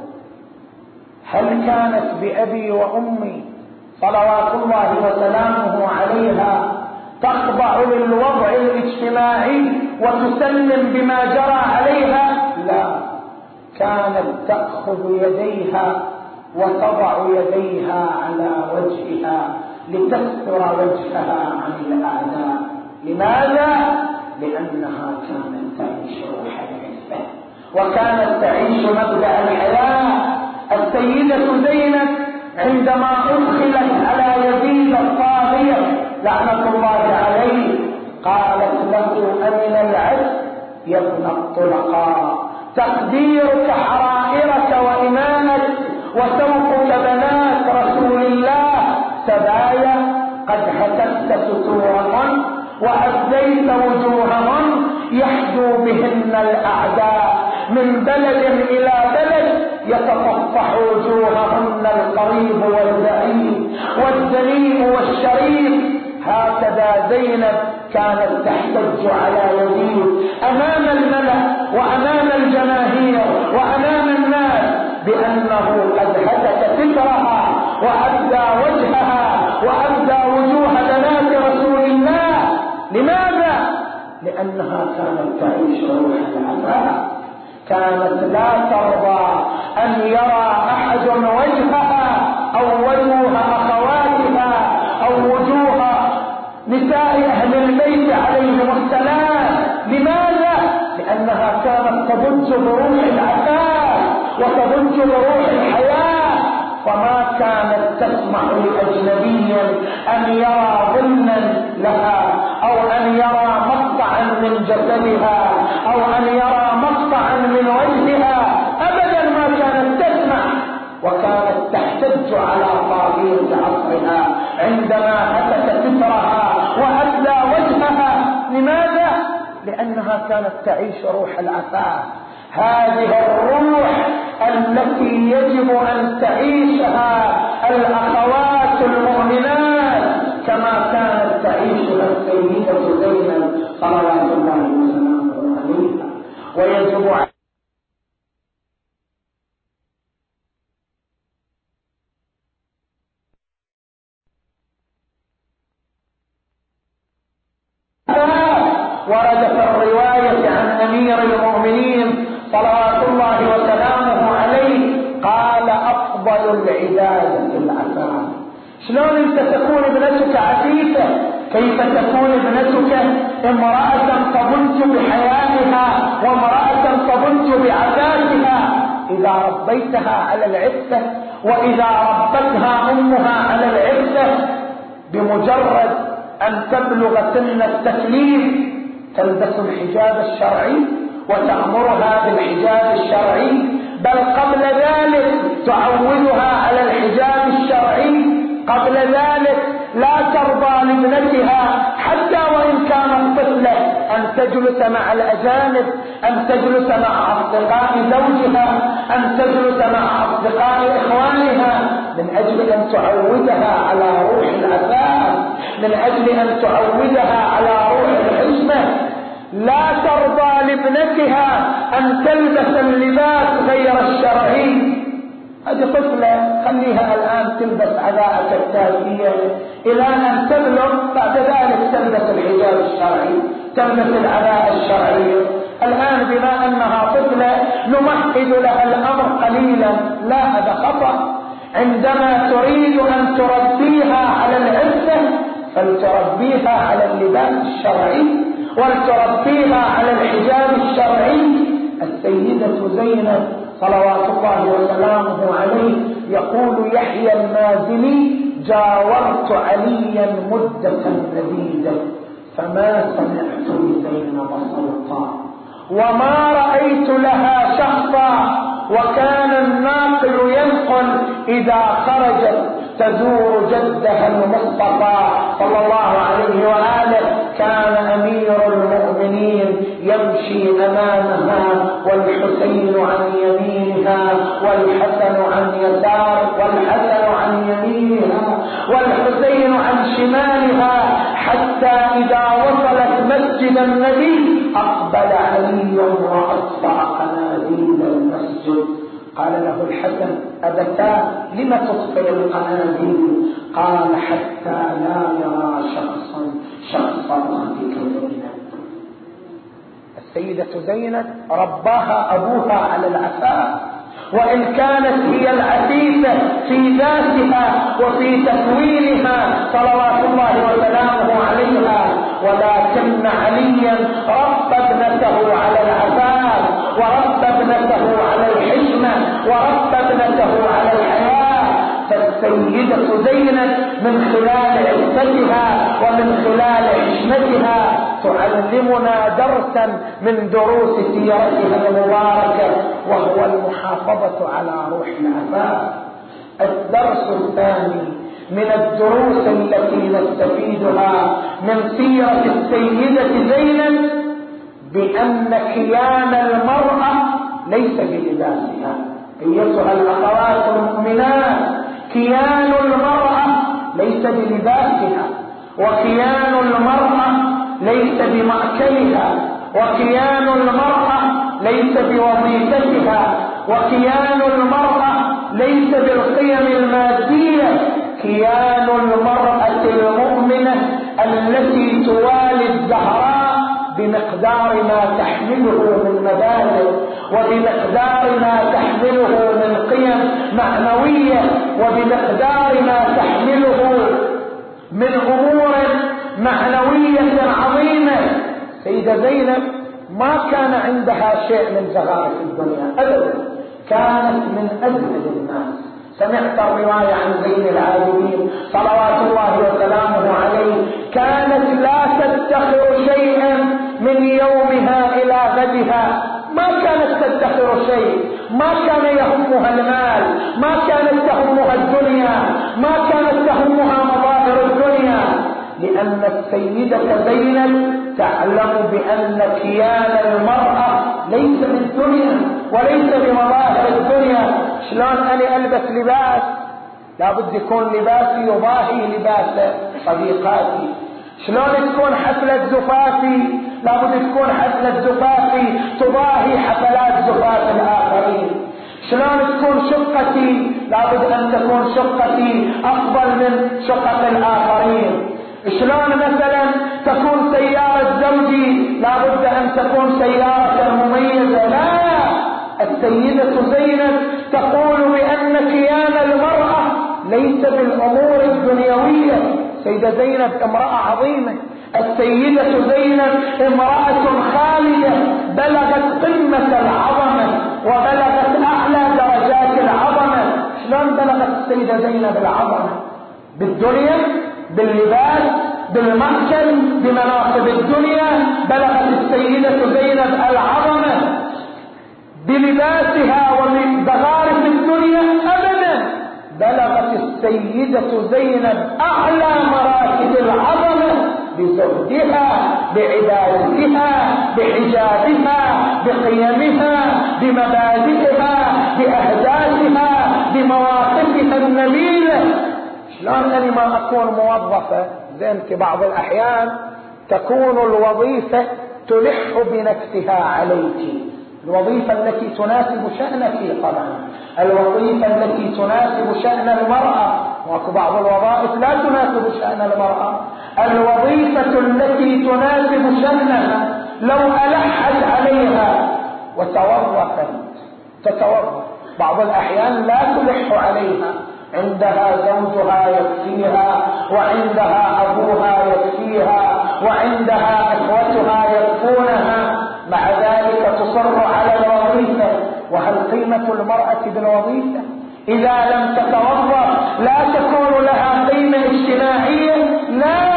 S1: هل كانت بأبي وأمي صلوات الله وسلامه عليها تخضع للوضع الاجتماعي وتسلم بما جرى عليها؟ لا، كانت تأخذ يديها وتضع يديها على وجهها لتستر وجهها عن الأعداء. لماذا؟ لأنها كانت تعيش روح العفة وكانت تعيش مبدأ الحياة. السيدة زينب عندما أدخلت على يزيد الطاغية لعنة الله عليه قالت له: أمن العز يا ابن الطلقاء، تقديرك حرائرك وإمامك وسوقك بنات رسول الله سبايا، قد هتكت ستورهن وأبديت وجوههن يحجو بهن الأعداء، من بلد إلى بلد يتطفح وجوههن القريب والبعيد والدنيء والشريف. هكذا زينب كانت تحتج على يزيد أمام الملأ وأمام الجماهير وأمام الناس بأنه قد هتك سترها وأبدى وأبدى وجوه بنات رسول الله. لماذا؟ لأنها كانت تعيش روح العفاف، كانت لا ترضى أن يرى أحد وجهها أو وجوه أخواتها أو وجوه نساء أهل البيت عليهم السلام. لماذا؟ لأنها كانت تضج بروح العفاف وتضج بروح الحياة، فما كانت تسمح لأجنبي أن يرى ظلما لها أو أن يرى مقطعا من جسدها أو أن يرى مقطعا من وجهها، أبدا ما كانت تسمح. وكانت تحتج على طاغية عصرها عندما هتك سترها وأبدى وجهها. لماذا؟ لأنها كانت تعيش روح العفاف، هذه الروح التي يجب أن تعيشها الأخوات المؤمنات كما كانت تعيشها السيدة زينب صلوات الله وسلامه عليها. ويجب عليها ورد في الرواية عن أمير المؤمنين صلوات الله وسلامه عليه قال أفضل العبادة العفاف. شلون انت تكون ابنتك عفيفة؟ كيف تكون ابنتك امرأة تضج بحياتها وامرأة تضج بعفافها؟ إذا ربيتها على العفة وإذا ربتها أمها على العفة، بمجرد أن تبلغ سن التكليف تلبس الحجاب الشرعي وتأمرها بالحجاب الشرعي، بل قبل ذلك تعودها على الحجاب الشرعي. قبل ذلك لا ترضى لابنتها حتى وإن كانت طفلة أن تجلس مع الأجانب، أن تجلس مع أصدقاء زوجها، أن تجلس مع أصدقاء إخوانها، من أجل أن تعودها على روح العفاف، من أجل أن تعودها على روح الحشمة. لا ترضى لابنتها أن تلبس اللباس غير الشرعي. هذه طفلة خليها الآن تلبس عباءة كتافية إلى أن تبلغ، بعد ذلك تلبس الحجاب الشرعي، تلبس العباءة الشرعية. الآن بما أنها طفلة نمهد لها الأمر قليلا، لا، هذا خطأ. عندما تريد أن تربيها على العفة فلتربيها على اللباس الشرعي ولتربيها على الحجاب الشرعي. السيدة زينب صلوات الله وسلامه عليه يقول يحيى المازني جاورت عليا مدة مديدة فما سمعت لزينب صوتا وما رأيت لها شخصا، وكان الناقل ينقل إذا خرجت تزور جدها المصطفى صلى الله عليه وآله كان أمير المؤمنين يمشي أمامها والحسين عن يمينها والحسن عن يسار والحسن عن يمينها والحسين عن شمالها، حتى إذا وصلت مسجد النبي أقبل علي وأطفأ قناديل المسجد. قال له الحسن أبتاه لم تطفئ القناديل؟ قال حتى لا يرى شخصا شخص أختك زينب. السيدة زينب رباها أبوها على العفاف، وإن كانت هي العفيفة في ذاتها وفي تكوينها صلوات الله وسلامه عليها، ولكن عليا رب ابنته على العفاف ورب ابنته على الحشمة ورب ابنته على الحياة. فالسيدة زينب من خلال عفتها ومن خلال حشمتها تعلمنا درسا من دروس سيرتها المباركة، وهو المحافظة على روح العفاف. الدرس الثاني من الدروس التي نستفيدها من سيرة السيدة زينب بأن كيان المرأة ليس بلباسها. أيتها الأخوات المؤمنات، كيان المرأة ليس بلباسها، وكيان المرأة ليس بمأكلها، وكيان المرأة ليس بوظيفتها، وكيان المرأة ليس بالقيم المادية. كيان المرأة التي توالي الزهراء بمقدار ما تحمله من مبادئ، وبمقدار ما تحمله من قيم معنوية، وبمقدار ما تحمله من أمور معنوية عظيمة. سيدة زينب ما كان عندها شيء من زخارف الدنيا أبدا، كانت من أزهد الناس. سمعت الرواية عن زين العابدين صلوات الله وسلامه عليه، كانت لا تدخر شيئا من يومها إلى غدها، ما كانت تدخر شيء، ما كان يهمها المال، ما كانت تهمها الدنيا، ما كانت تهمها مظاهر الدنيا، لأن السيدة زينب تعلم بأن كيان المرأة ليس بالدنيا وليس بمظاهر الدنيا. شلون أنا ألبس لباس؟ لابد يكون لباسي يضاهي لباس صديقاتي. شلون تكون حفلة زفافي؟ لابد تكون حفلة زفافي تضاهي حفلات زفاف الآخرين. شلون تكون شقتي؟ لابد أن تكون شقتي أفضل من شقة الآخرين. شلون مثلا تكون سيارة زوجي؟ لابد أن تكون سيارة مميزة. لا، السيدة زينب تقول بأن كيان المرأة ليس بالأمور الدنيوية. سيدة زينب امرأة عظيمة، السيدة زينب امرأة خالدة بلغت قمة العظمة وبلغت أعلى درجات العظمة. شلون بلغت السيدة زينب العظمة؟ بالدنيا، باللباس، بالمأكل، بمناصب الدنيا. بلغت السيدة زينب العظمة بلباسها وبزخارف الدنيا؟ أبدا، بلغت السيدة زينب أعلى مراتب العظمة بزهدها، بعبادتها، بحجابها، بقيمها، بمبادئها، بأهدافها، بمواقفها النبيلة. شلون أنا ما أكون موظفة؟ زين في بعض الأحيان تكون الوظيفة تلح بنفسها عليك، الوظيفة التي تناسب شأنك طبعا، الوظيفة التي تناسب شأن المرأة، وبعض الوظائف لا تناسب شأن المرأة. الوظيفة التي تناسب شأنها لو ألحت عليها وتوظفت تتوظف، بعض الأحيان لا تلح عليها، عندها زوجها يكفيها، وعندها أبوها يكفيها، وعندها إخوتها يكفونها، مع ذلك تصر على الوظيفة. وهل قيمة المرأة بالوظيفة؟ إذا لم تتوظف لا تكون لها قيمة اجتماعية؟ لا،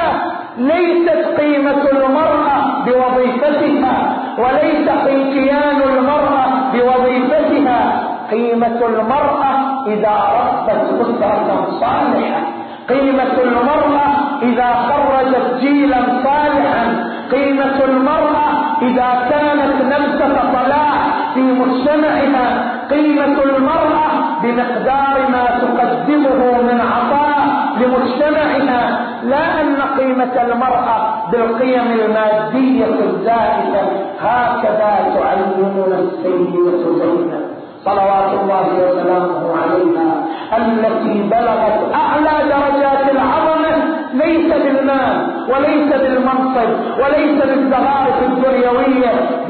S1: ليست قيمة المرأة بوظيفتها، وليس كيان المرأة بوظيفتها. قيمة المرأة إذا ربت أسرة صالحة، قيمة المرأة إذا خرجت جيلا صالحا، قيمة المرأة إذا كانت نبتة صلاح في مجتمعها، قيمة المرأة بمقدار ما تقدمه من عطاء لمجتمعها، لا أن قيمة المرأة بالقيم المادية الزائفة. هكذا تعلمنا السيدة زينب صلوات الله وسلامه عليها، التي بلغت أعلى درجات العظمة، ليس بالمال وليس بالمنصب وليس بالزخارف الدنيوية،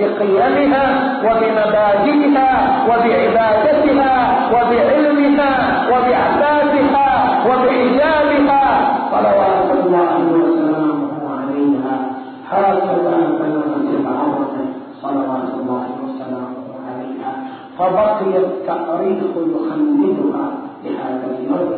S1: بقيمها وبمبادئها وبعبادتها وبعلمها وبعفافها وبحجابها صلوات الله وسلامه عليها. هكذا بلغت العظمة صلوات الله وسلامه عليها، فبقي التاريخ يخلدها بهذا الموت.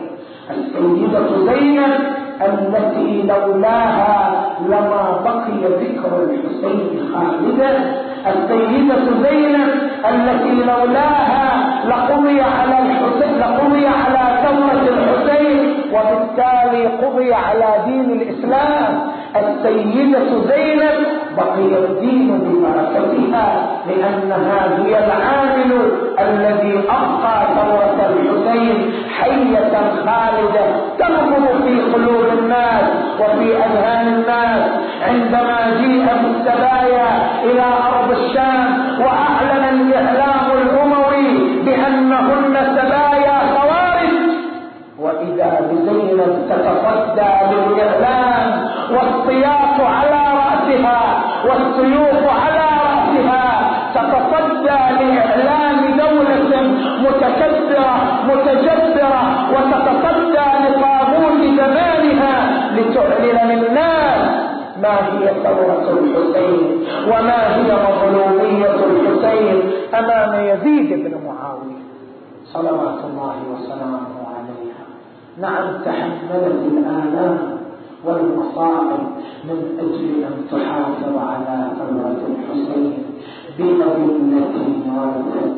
S1: السيدة زينب التي لولاها لما بقي ذكر الحسين خالدا، السيدة زينب التي لولاها لقضي على الحسين، لقضي على ثورة الحسين، وبالتالي قضي على دين الإسلام. السيدة زينب بقي الدين ببركتها، لأنها هي العامل الذي أبقى ثورة الحسين حية خالدة تنبض في قلوب الناس وفي أذهان الناس. عندما جيء بالسبايا إلى أرض الشام وأعلن الإعلام الأموي بأنهن سبايا خوارج، وإذا بزينب تتصدى للإعلام والسياط على رأسها والسيوف على رأسها، تتصدى لإعلان دولة متكبرة متجبرة، وتتصدى لطاغوت زمانها لتعلن للناس ما هي ثورة الحسين وما هي مظلومية الحسين أمام يزيد بن معاوية صلوات الله وسلامه عليها. نعم، تحملت الآلام والمصائب من أجل أن تحافظ على ثورة الحسين بأدلة وردت.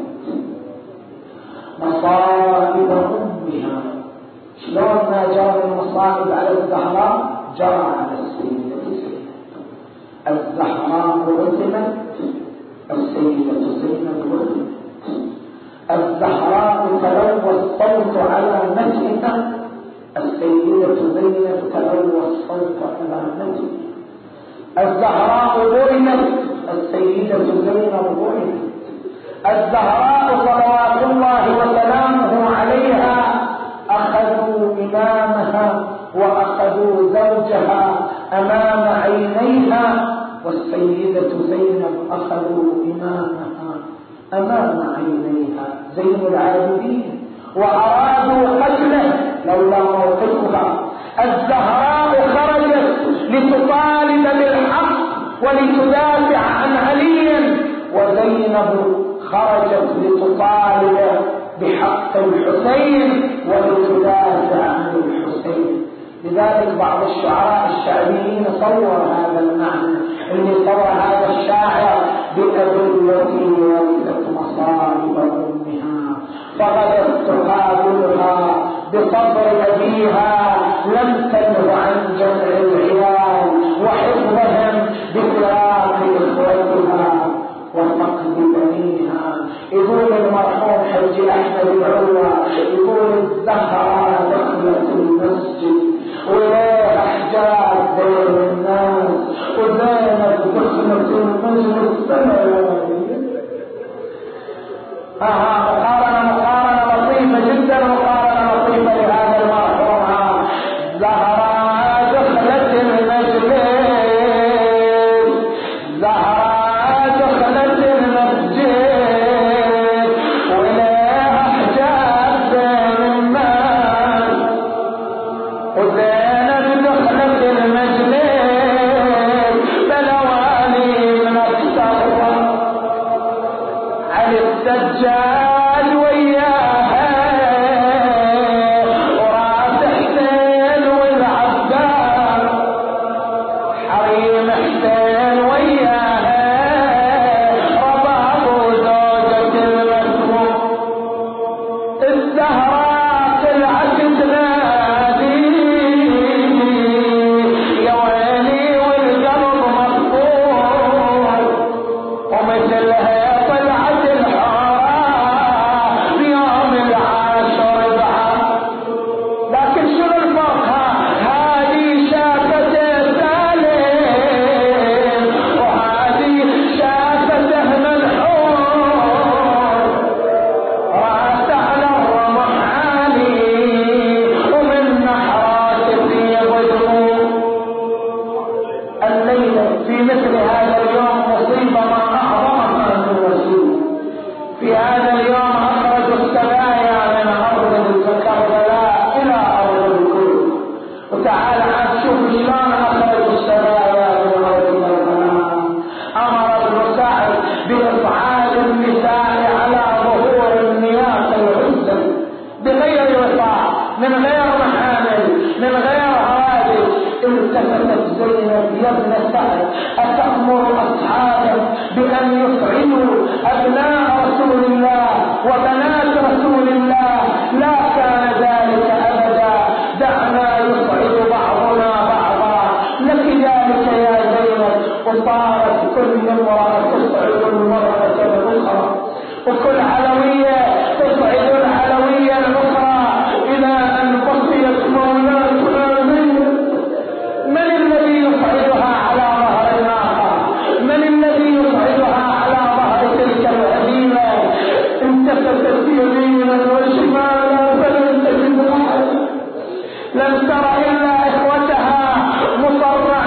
S1: مصائب أمها، شلون ما جرى المصائب على الزهراء جرى على السيدة زينب. الزهراء رسمت، السيدة زينب رسمت. الزهراء تلوى الصوت على مدحها، السيدة زينب تلوى الصوت على مدحها. الزهراء ظلمت، السيدة زينب ظلمت. الزهراء صلوات الله وسلامه عليها أخذوا إمامها وأخذوا زوجها أمام عينيها، والسيدة زينب أخذوا إمامها أمام عينيها زين العابدين وأرادوا قتله لولا موقفها. الزهراء خرجت لتطالب بالحق ولتدافع عن علي، وزينب خرجت لتطالب بحق الحسين ولتدافع عن الحسين. لذلك بعض الشعراء الشعبيين صور هذا المعنى، اللي صور هذا الشاعر بأدلتي ولدت مصائب أمها فغدت تقابلها بصبر أبيها لم تنه عن جمع العيال وحفظهم بفراق إخوتها وفقد بنيها. يقول المرحوم حج أحمد العروة، يقول الزهراء دخلت المسجد وليه أحجاب بين الناس وزينب دخلت المجلس آها مقارنة مقارنة لطيفة جدا، مقارنة لطيفة لهذا المرحوم. زهراء دخلت المجلس، زهراء دخلت المسجد وليه أحجاب بين الناس، وزينب دخلت المجلس بلواني من الثروة على السجاد وياها وراس حسين والعباس حريم حسين وياها رباب زوجة المسموم. الزهراء طلعت تنادي يا ويلي والقلب مقبول، ومثلها طلعت الحارة بيوم العاشر بعد. لكن شنو الفرقة؟ هذه شافته سالم وهذه شافته منحور، راس على الرمح عالي ومن نحرات في غدوم. الليلة في مثل هذا اليوم مصيبة ما أعظمها من الرسول. في هذا اليوم أخرجوا السبايا من أرض كربلاء إلى أرض الكوفة. وتعال عاد شوف شلون أخرجوا السبايا من أرض كربلاء. أمر ابن سعد بإصعاد النساء على ظهور النياق العزل بغير وفاء، من غير محامل، من غير هوادف. التفتت زينب يا ابن سعد أتأمر أصحابك بأن يسعدوا أبناء رسول الله وبنات رسول الله؟ لا كان ذلك أبدا، دعنا يسعد بعضنا بعضا. لك ذلك يا زينب. وصارت كل امرأة تسعد المرأة الأخرى، وكل علوية تسعد العلوية الأخرى، إلى أن بقيت مولاتنا زينب. من الذي يصعدها على ظهر الناقة؟ من الذي يصعدها على ظهر تلك العزيمة؟ انتفتت يمينا وشمالا فلم تجد أحد، لم تر إلا إخوتها مصرعين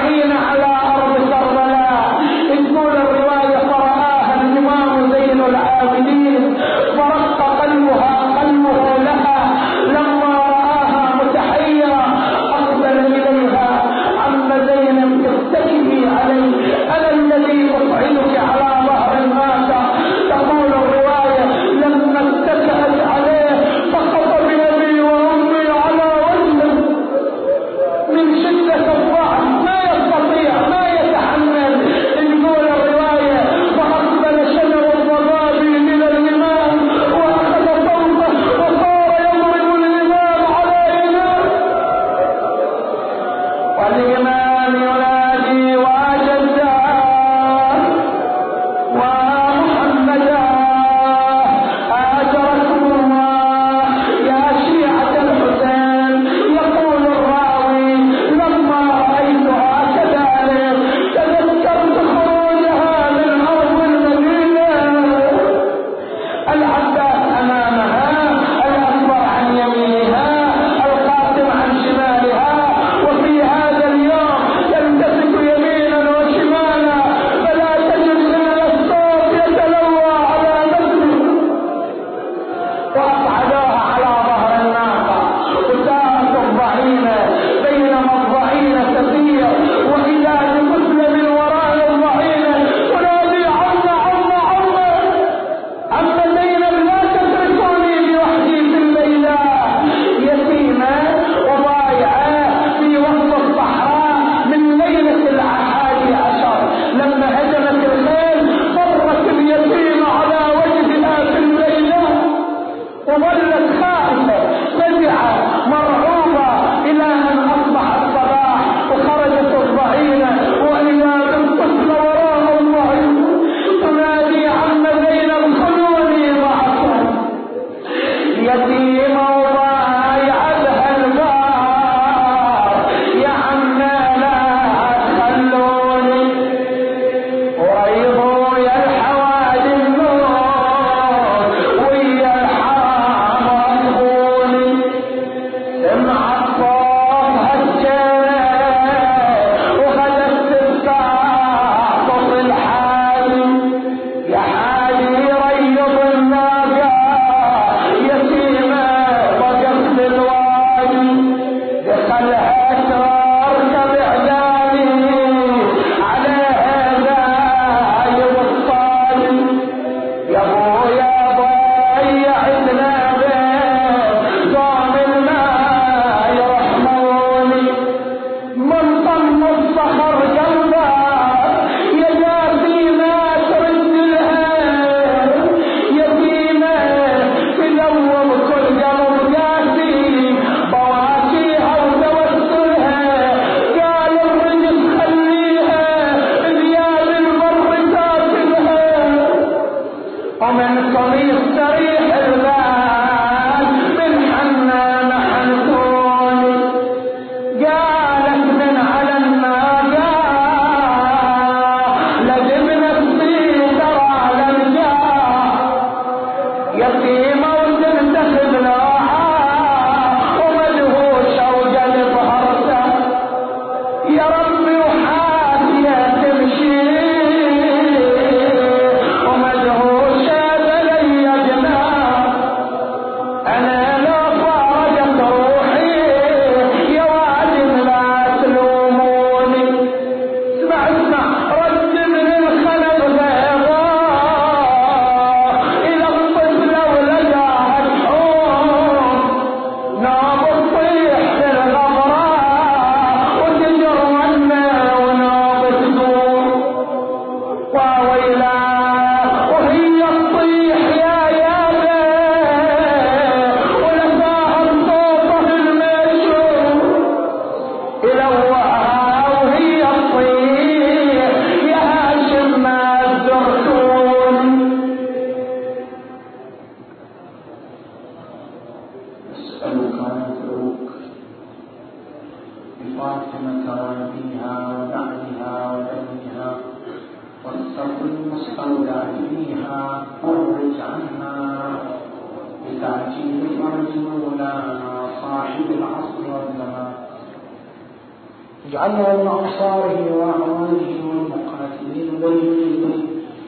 S1: اجعلنا من أنصاره وأعوانه والمقاتلين والمجيبين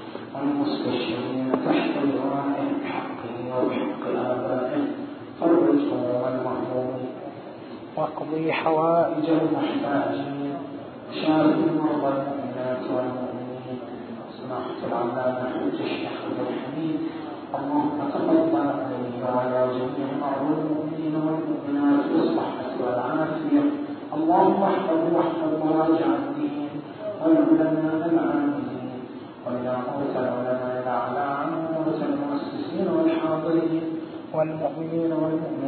S1: والمستشهدين تحت لوائه بحقه وبحق آبائه فرجه والمهموم واقضي حوائج المحتاجين وشارك مرضى المؤمنات والمؤمنين. سماحة العلامة حج الشيخ عبد الحميد اللهم تقبل عليه وعلى جميع مرضى المؤمنين والمؤمنات بالصحة والعافية. اللهم احفظه واحفظ مراجع الدين والعلماء العاملين وإلى موتى العلماء الأعلى عن موتى المؤسسين والحاضرين والمؤمنين والمؤمنين